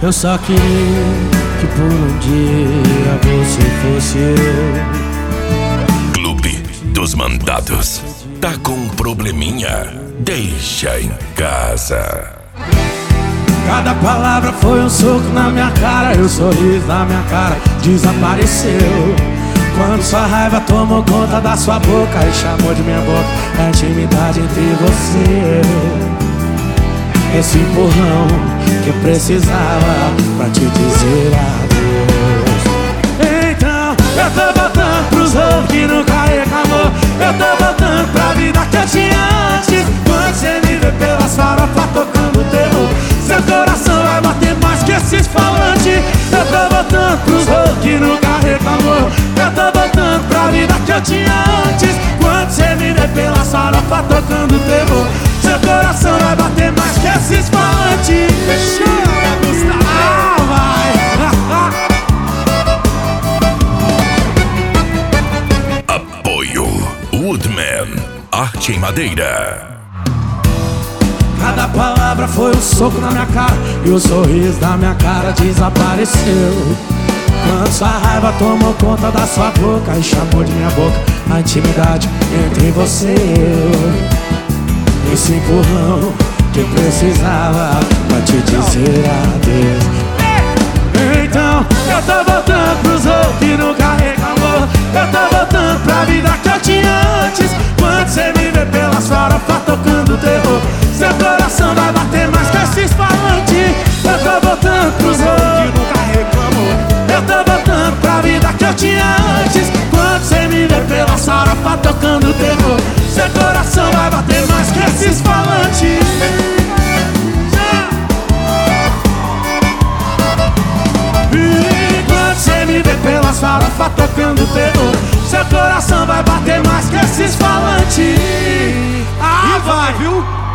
Eu só queria que por um dia você fosse eu. Clube dos Mandados. Tá com um probleminha? Deixa em casa. Cada palavra foi um soco na minha cara, e o sorriso na minha cara desapareceu. Quando sua raiva tomou conta da sua boca e chamou de minha boca a intimidade entre você e eu. Esse empurrão que eu precisava pra te dizer adeus. Então eu tô voltando pros rolos que nunca reclamou. Eu tô voltando pra vida que eu tinha antes. Quando você me vê pelas farofas tocando terror, seu coração vai bater mais que esses falantes. Eu tô voltando pros rolos que nunca reclamou. Eu tô voltando pra vida que eu tinha antes. Quando você me vê pelas farofas tocando terror, seu coração vai bater mais que esses falantes. Apoio Woodman, arte em madeira. Cada palavra foi um soco na minha cara, e o sorriso da minha cara desapareceu. Quando sua raiva tomou conta da sua boca e chamou de minha boca a intimidade entre você e eu. Esse empurrão que eu precisava pra te dizer adeus. Então eu tô voltando pros rolos que nunca reclamou. Eu tô voltando pra vida que eu tinha antes. Quando você me vê pelas farofas tocando terror, seu coração vai bater mais que esses falantes. Eu tô voltando pros rolos que nunca reclamou. Eu tô voltando pra vida que eu tinha antes. Quando você me vê pelas farofas tocando terror, seu coração vai bater mais que esses falantes. E quando você me vê pelas farofas tocando terror, seu coração vai bater mais que esses falantes. Ah, vai, viu?